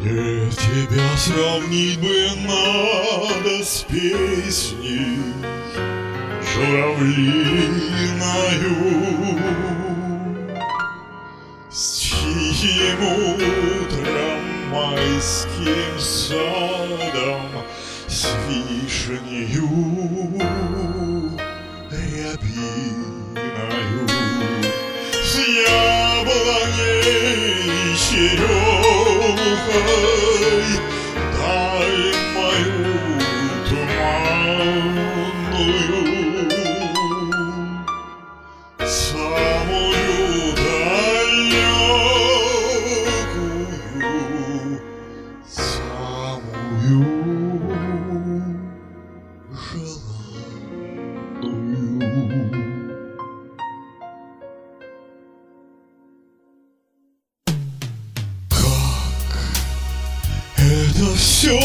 Мне тебя сравнить бы надо с песней журавлиною, с тихим утром майским садом, с вишнею рябиною, с яблоней черемухой, даль мою туманную, самую далекую, самую желанную. Это все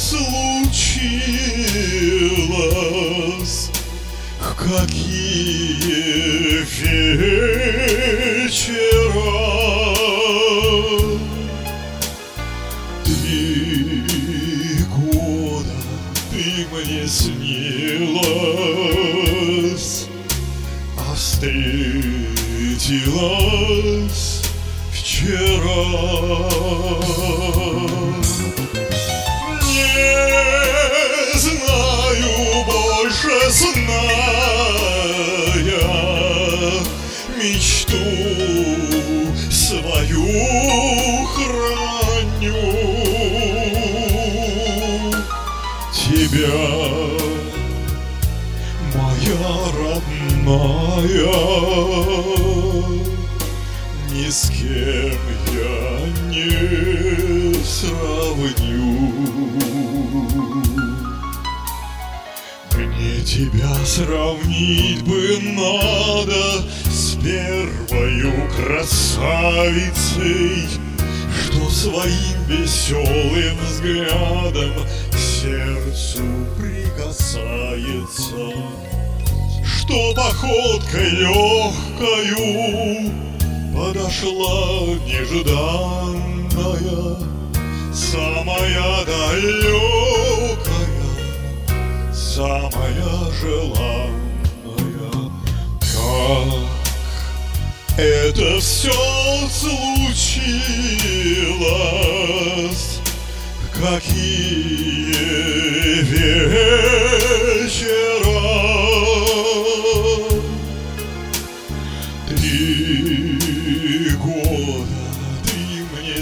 случилось, в какие вечера 3 года ты мне снилась, а встретилась вчера. Зная мечту свою храню, тебя, моя родная, ни с кем я не сравню. Мне тебя сравнить бы надо с первою красавицей, что своим веселым взглядом к сердцу прикасается, что походкой легкою подошла нежданная, самая далекая, самая желанная. Как это все случилось, какие вечера 3 года ты мне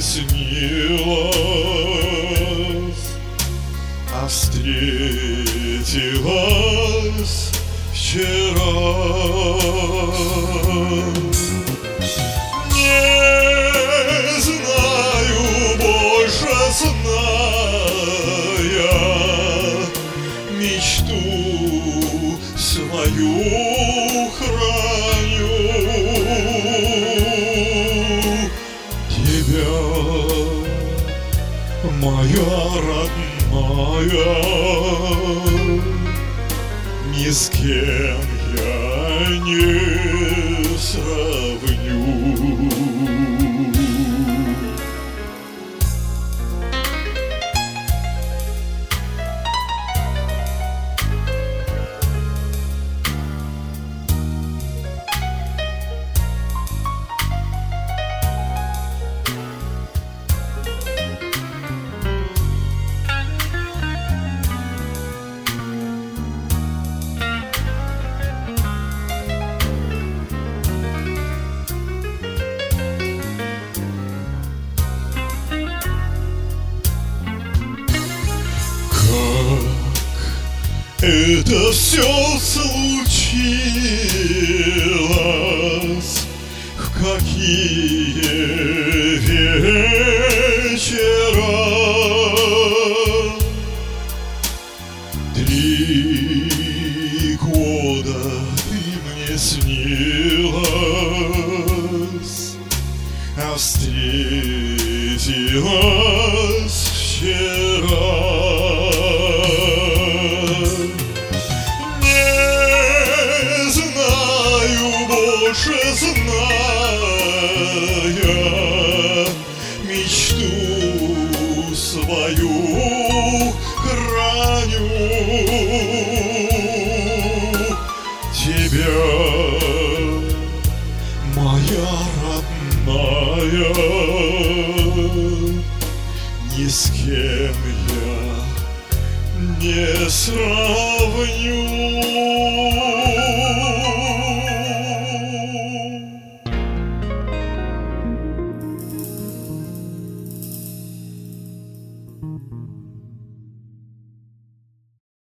снилась, а встретилась вчера. Не знаю больше, зная мечту свою храню, тебя, моя родная, ни с кем я не сравню. Это все случилось, в какие вечера 3 года ты мне снилась, а встретилась вчера. Не знаю больше,